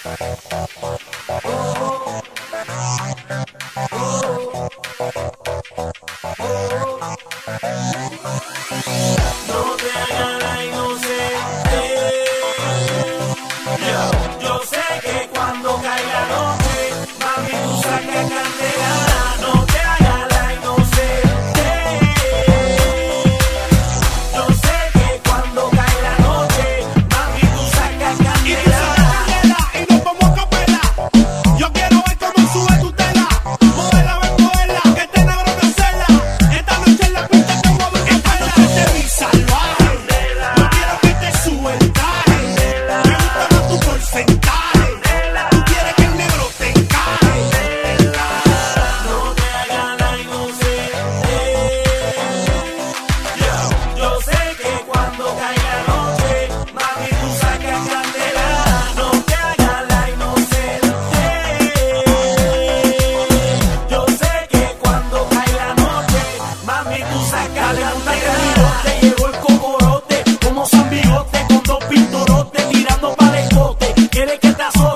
No te hagas la inocente. Yo sé que cuando caiga la noche, mami, tú sacas candela. No te hagas la inocente. Yo sé que cuando cae la noche, mami, tú sacas candela. Y nos vamos a capela. Yo quiero ver cómo sube tu tela. Modela, ven, modela, que este negro no es cela. Esta noche en la pista te muevo en esta noche te vi salvaje. Yo quiero que te sube el traje. Me gusta más tu porcentaje. Tú quieres que el negro te encaje. No te hagas la inocente. Yo sé que cuando caiga la noche, mami, tú sacas candela. No te hagas la inocente. Yo sé que cuando caiga la noche, mami, tú sacas candela. Te llegó el cocorote, como San Bigote, con dos pintorotes, tirando para el bote. Quiere que te azote.